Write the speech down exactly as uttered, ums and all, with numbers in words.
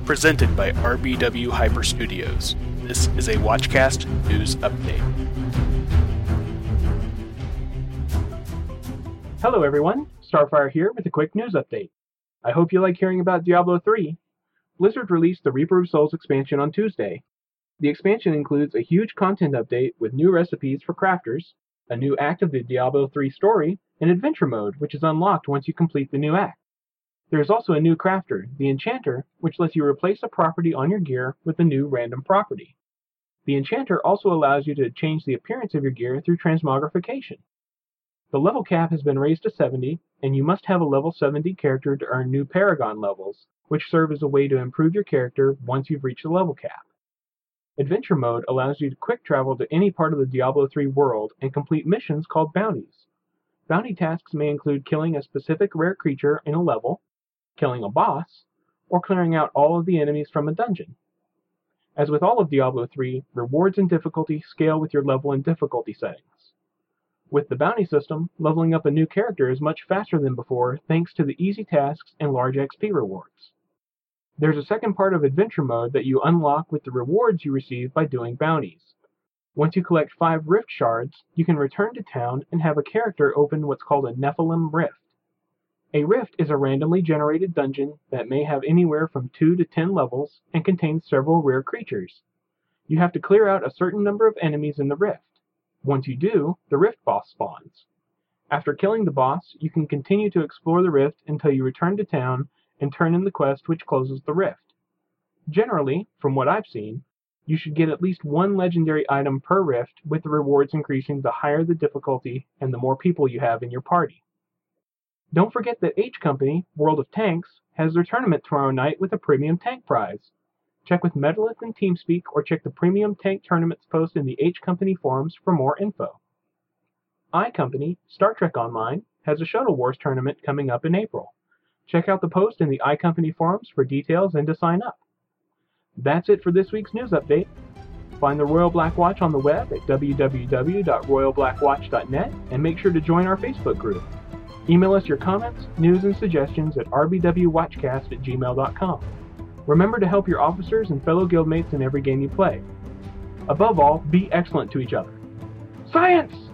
Presented by R B W Hyper Studios. This is a Watchcast News Update. Hello everyone, Starfire here with a quick news update. I hope you like hearing about Diablo three. Blizzard released the Reaper of Souls expansion on Tuesday. The expansion includes a huge content update with new recipes for crafters, a new act of the Diablo three story, and adventure mode, which is unlocked once you complete the new act. There is also a new crafter, the Enchanter, which lets you replace a property on your gear with a new random property. The Enchanter also allows you to change the appearance of your gear through transmogrification. The level cap has been raised to seventy, and you must have a level seventy character to earn new Paragon levels, which serve as a way to improve your character once you've reached the level cap. Adventure mode allows you to quick travel to any part of the Diablo three world and complete missions called bounties. Bounty tasks may include killing a specific rare creature in a level, killing a boss, or clearing out all of the enemies from a dungeon. As with all of Diablo three, rewards and difficulty scale with your level and difficulty settings. With the bounty system, leveling up a new character is much faster than before thanks to the easy tasks and large X P rewards. There's a second part of adventure mode that you unlock with the rewards you receive by doing bounties. Once you collect five rift shards, you can return to town and have a character open what's called a Nephilim Rift. A rift is a randomly generated dungeon that may have anywhere from two to ten levels and contains several rare creatures. You have to clear out a certain number of enemies in the rift. Once you do, the rift boss spawns. After killing the boss, you can continue to explore the rift until you return to town and turn in the quest which closes the rift. Generally, from what I've seen, you should get at least one legendary item per rift, with the rewards increasing the higher the difficulty and the more people you have in your party. Don't forget that H Company, World of Tanks, has their tournament tomorrow night with a premium tank prize. Check with Medalith and TeamSpeak or check the premium tank tournaments post in the H Company forums for more info. I Company, Star Trek Online, has a Shuttle Wars tournament coming up in April. Check out the post in the I Company forums for details and to sign up. That's it for this week's news update. Find the Royal Black Watch on the web at w w w dot royal black watch dot net and make sure to join our Facebook group. Email us your comments, news, and suggestions at r b w watchcast at gmail dot com. Remember to help your officers and fellow guildmates in every game you play. Above all, be excellent to each other. Science!